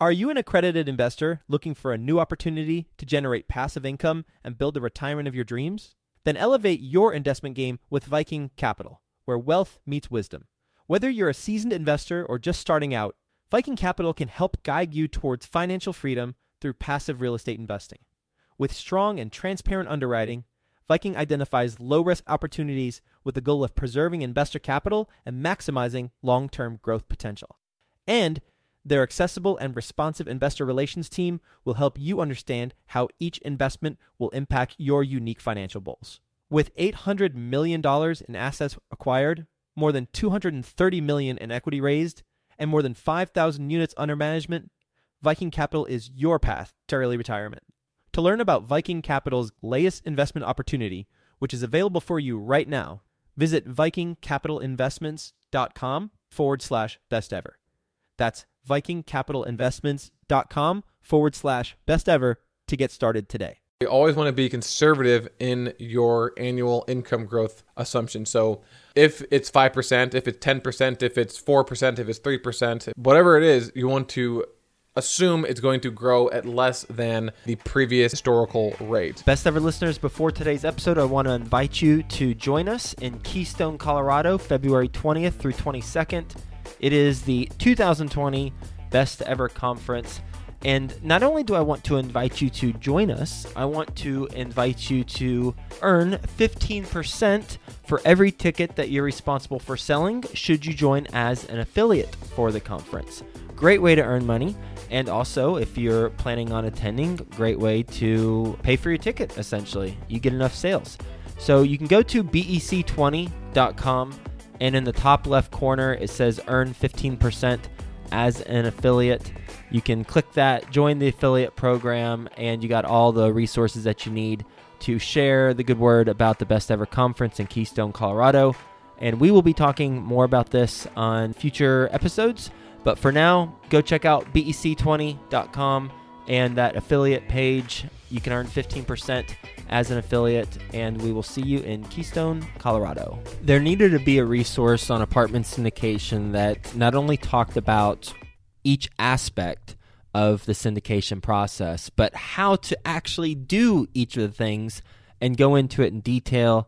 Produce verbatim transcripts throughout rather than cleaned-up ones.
Are you an accredited investor looking for a new opportunity to generate passive income and build the retirement of your dreams? Then elevate your investment game with Viking Capital, where wealth meets wisdom. Whether you're a seasoned investor or just starting out, Viking Capital can help guide you towards financial freedom through passive real estate investing. With strong and transparent underwriting, Viking identifies low-risk opportunities with the goal of preserving investor capital and maximizing long-term growth potential. And their accessible and responsive investor relations team will help you understand how each investment will impact your unique financial goals. With eight hundred million dollars in assets acquired, more than two hundred thirty million dollars in equity raised, and more than five thousand units under management, Viking Capital is your path to early retirement. To learn about Viking Capital's latest investment opportunity, which is available for you right now, visit vikingcapitalinvestments.com forward slash best ever. That's vikingcapitalinvestments.com forward slash best ever to get started today. You always want to be conservative in your annual income growth assumption. So if it's five percent, if it's ten percent, if it's four percent, if it's three percent, whatever it is, you want to assume it's going to grow at less than the previous historical rate. Best ever listeners, before today's episode, I want to invite you to join us in Keystone, Colorado, February twentieth through twenty-second. It is the two thousand twenty Best Ever Conference. And not only do I want to invite you to join us, I want to invite you to earn fifteen percent for every ticket that you're responsible for selling should you join as an affiliate for the conference. Great way to earn money. And also, if you're planning on attending, great way to pay for your ticket, essentially. You get enough sales. So you can go to B E C twenty dot com, and in the top left corner, it says earn fifteen percent as an affiliate. You can click that, join the affiliate program, and you got all the resources that you need to share the good word about the Best Ever Conference in Keystone, Colorado. And we will be talking more about this on future episodes. But for now, go check out B E C twenty dot com and that affiliate page. You can earn fifteen percent as an affiliate, and we will see you in Keystone, Colorado. There needed to be a resource on apartment syndication that not only talked about each aspect of the syndication process, but how to actually do each of the things and go into it in detail.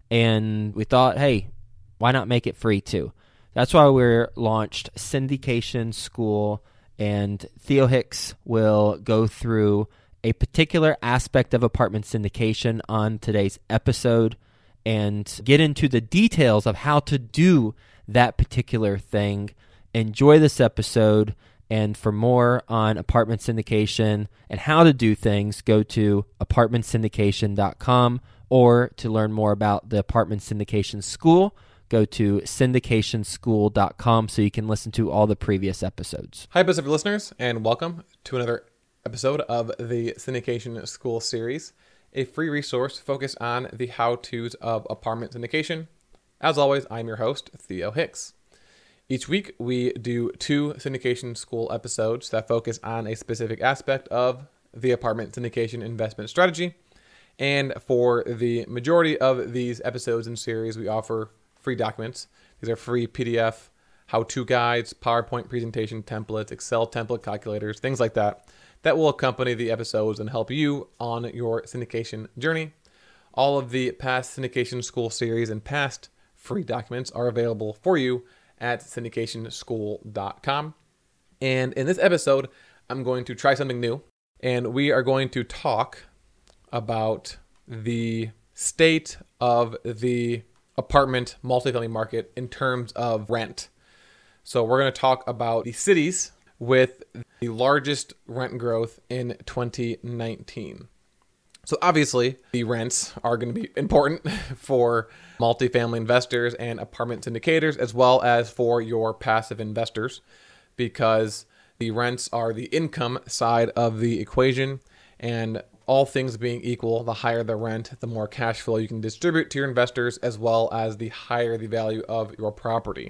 And we thought, hey, why not make it free too? That's why we launched Syndication School, and Theo Hicks will go through a particular aspect of apartment syndication on today's episode and get into the details of how to do that particular thing. Enjoy this episode, and for more on apartment syndication and how to do things, go to apartment syndication dot com, or to learn more about the Apartment Syndication School, go to syndication school dot com so you can listen to all the previous episodes. Hi, Best Ever listeners, and welcome to another episode of the Syndication School series, a free resource focused on the how-tos of apartment syndication. As always, I'm your host, Theo Hicks. Each week, we do two Syndication School episodes that focus on a specific aspect of the apartment syndication investment strategy. And for the majority of these episodes and series, we offer free documents. These are free P D F, how-to guides, PowerPoint presentation templates, Excel template calculators, things like that, that will accompany the episodes and help you on your syndication journey. All of the past Syndication School series and past free documents are available for you at syndication school dot com. And in this episode, I'm going to try something new, and we are going to talk about the state of the apartment multifamily market in terms of rent. So we're going to talk about the cities with the largest rent growth in twenty nineteen. So obviously, the rents are going to be important for multifamily investors and apartment syndicators, as well as for your passive investors, because the rents are the income side of the equation. And all things being equal, the higher the rent, the more cash flow you can distribute to your investors, as well as the higher the value of your property.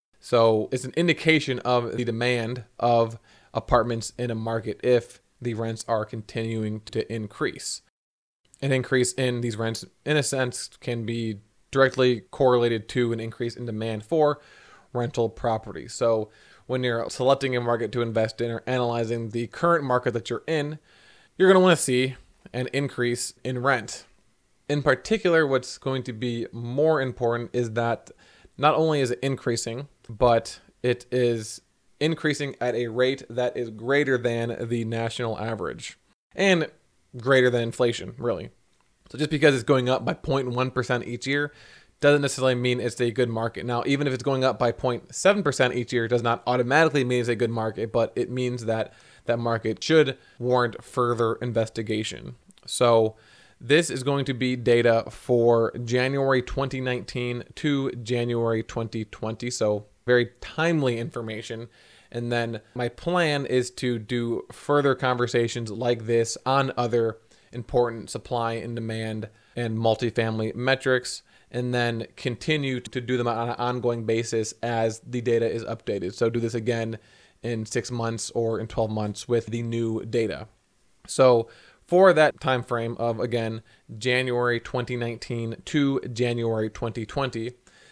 So it's an indication of the demand of apartments in a market if the rents are continuing to increase. An increase in these rents, in a sense, can be directly correlated to an increase in demand for rental property. So when you're selecting a market to invest in or analyzing the current market that you're in, you're going to want to see an increase in rent. In particular, what's going to be more important is that not only is it increasing, but it is increasing at a rate that is greater than the national average and greater than inflation, really. So just because it's going up by zero point one percent each year doesn't necessarily mean it's a good market. Now, even if it's going up by zero point seven percent each year, it does not automatically mean it's a good market, but it means that that market should warrant further investigation. So this is going to be data for January twenty nineteen to January twenty twenty. So very timely information. And then my plan is to do further conversations like this on other important supply and demand and multifamily metrics, and then continue to do them on an ongoing basis as the data is updated. So do this again in six months or in twelve months with the new data. So for that time frame of, again, January twenty nineteen to January twenty twenty,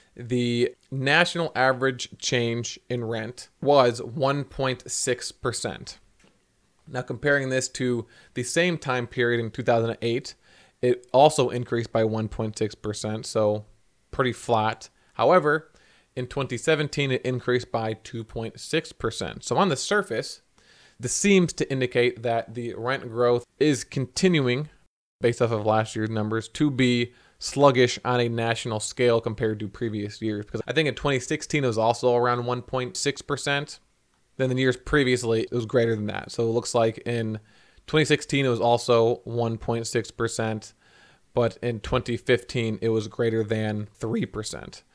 the national average change in rent was one point six percent. Now, comparing this to the same time period in two thousand eight, it also increased by one point six percent, so pretty flat. However, in twenty seventeen, it increased by two point six percent. So on the surface, this seems to indicate that the rent growth is continuing, based off of last year's numbers, to be sluggish on a national scale compared to previous years. Because I think in twenty sixteen, it was also around one point six percent. Then the years previously, it was greater than that. So it looks like in twenty sixteen, it was also one point six percent. But in twenty fifteen, it was greater than three percent.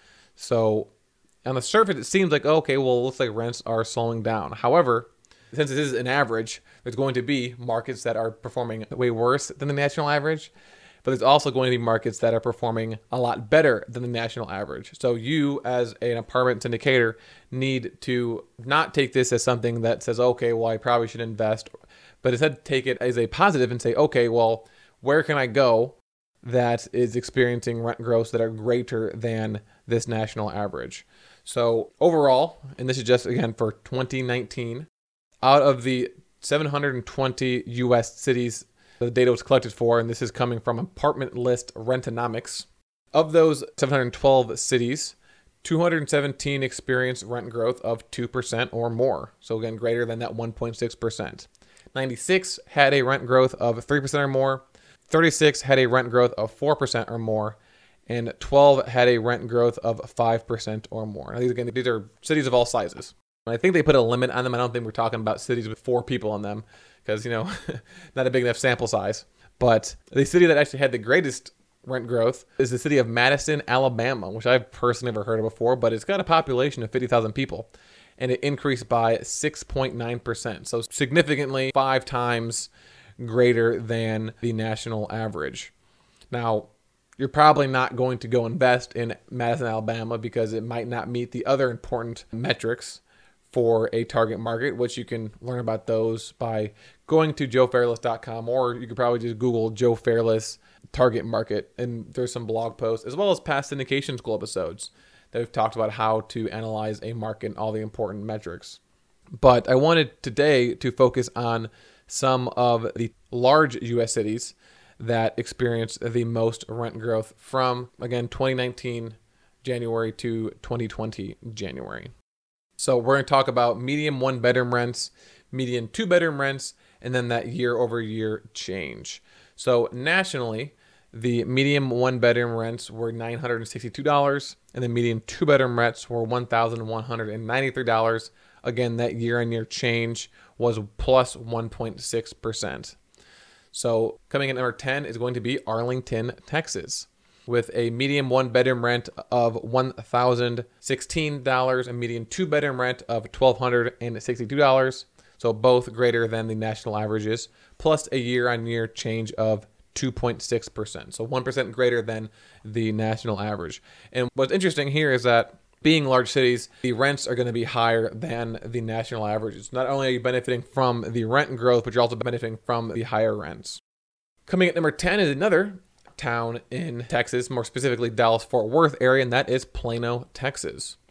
So on the surface, it seems like, okay, well, it looks like rents are slowing down. However, since this is an average, there's going to be markets that are performing way worse than the national average, but there's also going to be markets that are performing a lot better than the national average. So you, as an apartment syndicator, need to not take this as something that says, okay, well, I probably should invest, but instead take it as a positive and say, okay, well, where can I go that is experiencing rent growths that are greater than this national average? So overall, and this is just, again, for twenty nineteen, out of the seven hundred twenty U S cities the data was collected for, and this is coming from Apartment List Rentonomics, of those seven hundred twelve cities, two hundred seventeen experienced rent growth of two percent or more. So again, greater than that one point six percent. ninety-six had a rent growth of three percent or more. thirty-six had a rent growth of four percent or more. And twelve had a rent growth of five percent or more. Now, these, again, these are cities of all sizes. I think they put a limit on them. I don't think we're talking about cities with four people in them because, you know, not a big enough sample size. But the city that actually had the greatest rent growth is the city of Madison, Alabama, which I've personally never heard of before, but it's got a population of fifty thousand people. And it increased by six point nine percent. So significantly five times greater than the national average. Now, you're probably not going to go invest in Madison, Alabama because it might not meet the other important metrics for a target market, which you can learn about those by going to joe fairless dot com, or you could probably just Google Joe Fairless target market, and there's some blog posts as well as past syndication school episodes that we've talked about how to analyze a market and all the important metrics. But I wanted today to focus on some of the large U S cities that experienced the most rent growth from, again, twenty nineteen January to twenty twenty January. So we're going to talk about median one-bedroom rents, median two-bedroom rents, and then that year-over-year change. So nationally, the median one-bedroom rents were nine hundred sixty-two dollars, and the median two-bedroom rents were one thousand one hundred ninety-three dollars. Again, that year-on-year change was plus one point six percent. So coming in number ten is going to be Arlington, Texas, with a median one-bedroom rent of one thousand sixteen dollars and median two-bedroom rent of one thousand two hundred sixty-two dollars. So both greater than the national averages, plus a year-on-year change of two point six percent. So one percent greater than the national average. And what's interesting here is that being large cities, the rents are going to be higher than the national averages. Not only are you benefiting from the rent growth, but you're also benefiting from the higher rents. Coming at number ten is another town in Texas, more specifically Dallas-Fort Worth area, and that is Plano, Texas.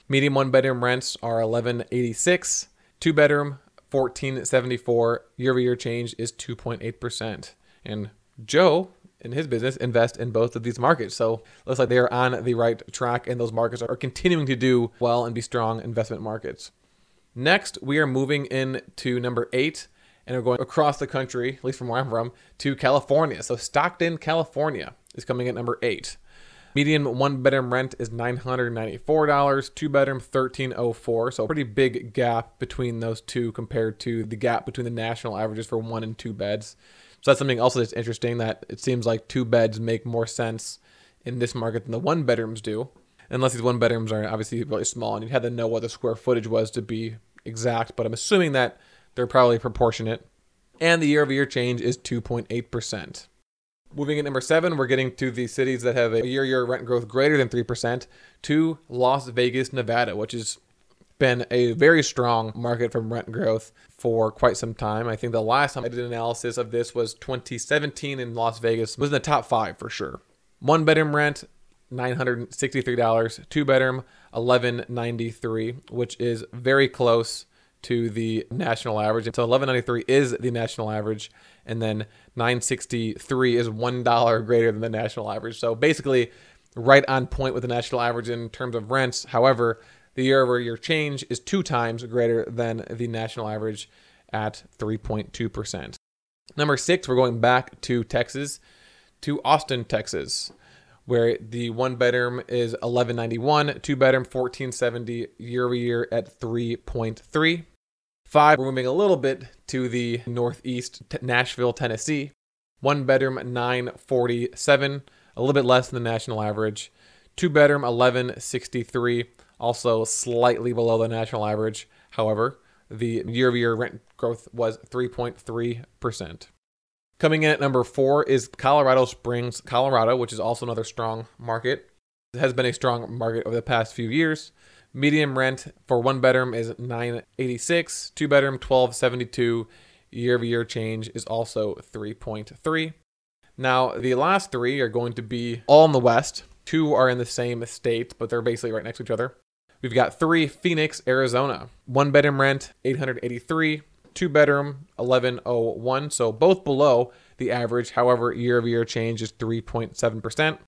Medium one bedroom rents are eleven eighty-six. Two bedroom fourteen seventy-four. Year over year change is two point eight percent. And Joe in his business invest in both of these markets. So looks like they are on the right track, and those markets are continuing to do well and be strong investment markets. Next, we are moving into number eight, and we're going across the country, at least from where I'm from, to California. So Stockton, California is coming at number eight. Median one bedroom rent is nine hundred ninety-four dollars, two bedroom thirteen oh four. So a pretty big gap between those two compared to the gap between the national averages for one and two beds. So that's something also that's interesting, that it seems like two beds make more sense in this market than the one bedrooms do. Unless these one bedrooms are obviously really small, and you had to know what the square footage was to be exact, but I'm assuming that they're probably proportionate. And the year over year change is two point eight percent. Moving at number seven, we're getting to the cities that have a year-year rent growth greater than three percent, to Las Vegas, Nevada, which has been a very strong market for rent growth for quite some time. I think the last time I did an analysis of this was twenty seventeen, in Las Vegas was in the top five for sure. One bedroom rent, nine hundred sixty-three dollars. Two bedroom, eleven ninety-three, which is very close to the national average. So eleven ninety-three is the national average, and then nine sixty-three is one dollar greater than the national average. So basically right on point with the national average in terms of rents. However, the year over year change is two times greater than the national average at three point two percent. Number six, we're going back to Texas, to Austin, Texas, where the one bedroom is eleven ninety-one, two bedroom fourteen seventy, year over year at three point three. Five, we're moving a little bit to the northeast, Nashville, Tennessee. One bedroom nine forty-seven, a little bit less than the national average. Two bedroom eleven sixty-three, also slightly below the national average. However, the year over year rent growth was three point three percent. Coming in at number four is Colorado Springs, Colorado, which is also another strong market. It has been a strong market over the past few years. Median rent for one bedroom is nine eighty-six, two bedroom twelve seventy-two. Year over year change is also three point three. Now, the last three are going to be all in the West. Two are in the same state, but they're basically right next to each other. We've got three, Phoenix, Arizona. One bedroom rent, eight hundred eighty-three. Two bedroom, eleven oh one. So both below the average. However, year over year change is three point seven percent.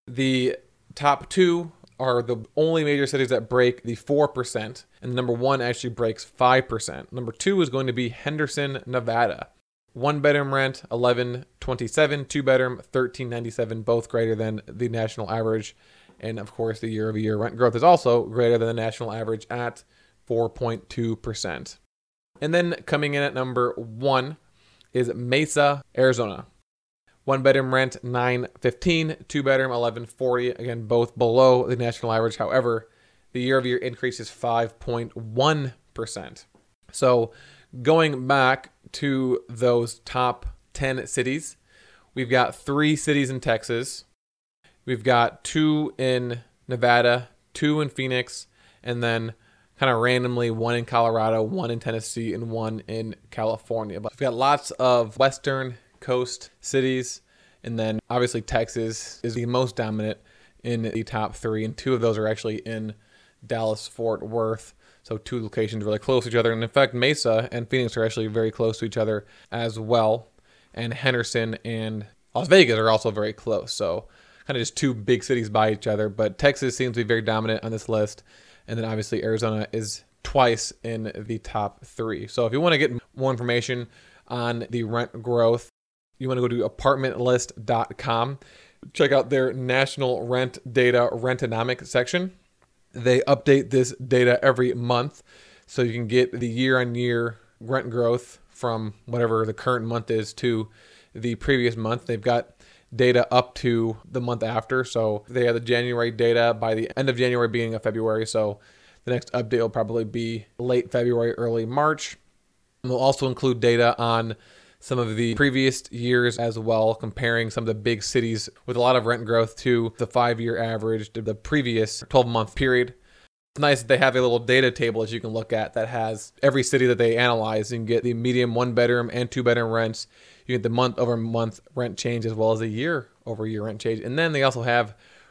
The top two are the only major cities that break the four percent. And number one actually breaks five percent. Number two is going to be Henderson, Nevada. One bedroom rent, eleven twenty-seven. Two bedroom, thirteen ninety-seven. Both greater than the national average. And of course, the year over year rent growth is also greater than the national average at four point two percent. And then coming in at number one is Mesa, Arizona. One bedroom rent, nine fifteen. Two bedroom, eleven forty. Again, both below the national average. However, the year over year increase is five point one percent. So going back to those top ten cities, we've got three cities in Texas. We've got two in Nevada, two in Phoenix, and then kind of randomly one in Colorado, one in Tennessee, and one in California. But we've got lots of Western Coast cities, and then obviously Texas is the most dominant in the top three, and two of those are actually in Dallas-Fort Worth. So two locations really close to each other. And in fact, Mesa and Phoenix are actually very close to each other as well. And Henderson and Las Vegas are also very close. So kind of just two big cities by each other. But Texas seems to be very dominant on this list. And then obviously Arizona is twice in the top three. So if you want to get more information on the rent growth, you want to go to apartment list dot com. Check out their national rent data Rentonomics section. They update this data every month, so you can get the year-on-year rent growth from whatever the current month is to the previous month. They've got data up to the month after, so they have the January data by the end of January, beginning of February. So the next update will probably be late February, early March. And they'll also include data on some of the previous years as well, comparing some of the big cities with a lot of rent growth to the five-year average to the previous twelve-month period. It's nice that they have a little data table that you can look at that has every city that they analyze. You can get the median one-bedroom and two-bedroom rents. You get the month-over-month rent change as well as the year-over-year rent change. And then they also have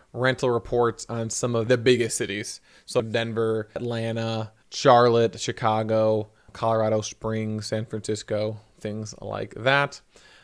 rental reports on some of the biggest cities. So Denver, Atlanta, Charlotte, Chicago, Colorado Springs, San Francisco, things like that.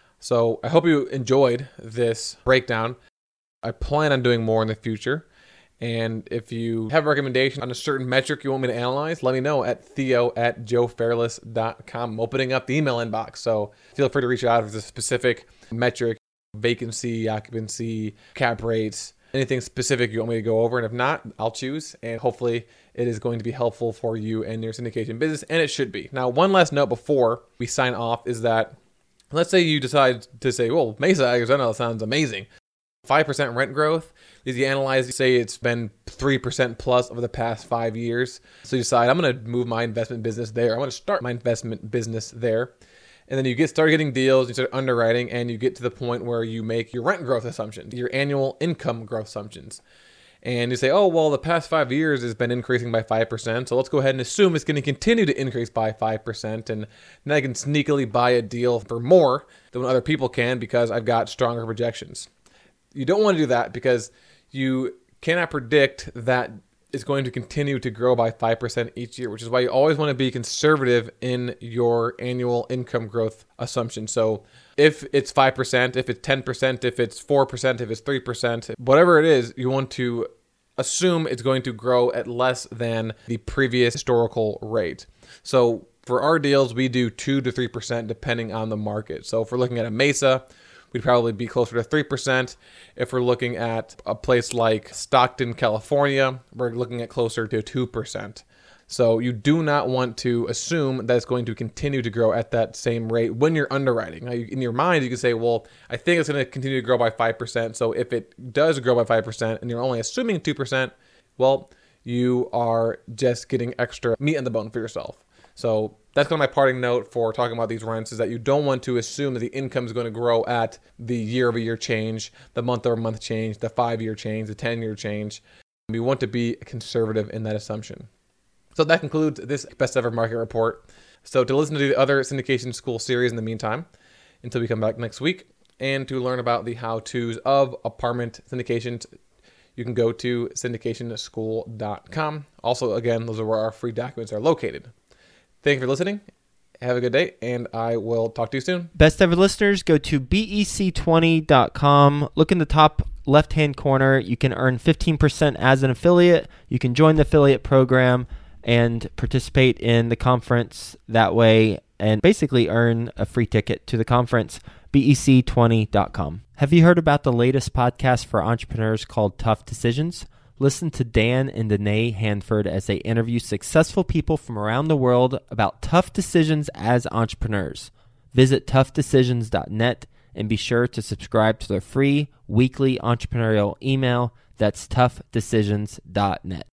So I hope you enjoyed this breakdown. I plan on doing more in the future. And if you have a recommendation on a certain metric you want me to analyze, let me know at theo at joe fairless dot com. I'm opening up the email inbox, so feel free to reach out if there's a specific metric, vacancy, occupancy, cap rates, anything specific you want me to go over. And if not, I'll choose. And hopefully it is going to be helpful for you and your syndication business, and it should be. Now, one last note before we sign off is that let's say you decide to say, well, Mesa, Arizona sounds amazing. five percent rent growth. As you analyze, you say it's been three percent plus over the past five years. So you decide, I'm going to move my investment business there. I'm going to start my investment business there. And then you get start getting deals, you start underwriting, and you get to the point where you make your rent growth assumptions, your annual income growth assumptions. And you say, oh, well, the past five years has been increasing by five percent. So let's go ahead and assume it's going to continue to increase by five percent. And then I can sneakily buy a deal for more than what other people can because I've got stronger projections. You don't want to do that because you cannot predict that it's going to continue to grow by five percent each year, which is why you always want to be conservative in your annual income growth assumption. So if it's five percent, if it's ten percent, if it's four percent, if it's three percent, whatever it is, you want to assume it's going to grow at less than the previous historical rate. So for our deals, we do two to three percent depending on the market. So if we're looking at a Mesa, we'd probably be closer to three percent. If we're looking at a place like Stockton, California, we're looking at closer to two percent. So you do not want to assume that it's going to continue to grow at that same rate when you're underwriting. Now, you, in your mind, you can say, well, I think it's going to continue to grow by five percent. So if it does grow by five percent and you're only assuming two percent, well, you are just getting extra meat on the bone for yourself. So that's kind of my parting note for talking about these rents is that you don't want to assume that the income is going to grow at the year-over-year change, the month-over-month change, the five-year change, the ten-year change. We want to be conservative in that assumption. So that concludes this Best Ever Market Report. So to listen to the other Syndication School series in the meantime, until we come back next week, and to learn about the how-tos of apartment syndications, you can go to syndication school dot com. Also, again, those are where our free documents are located. Thank you for listening. Have a good day, and I will talk to you soon. Best Ever listeners, go to B E C twenty dot com. Look in the top left-hand corner. You can earn fifteen percent as an affiliate. You can join the affiliate program and participate in the conference that way and basically earn a free ticket to the conference. B E C twenty dot com. Have you heard about the latest podcast for entrepreneurs called Tough Decisions? Listen to Dan and Danae Hanford as they interview successful people from around the world about tough decisions as entrepreneurs. Visit tough decisions dot net and be sure to subscribe to their free weekly entrepreneurial email. That's tough decisions dot net.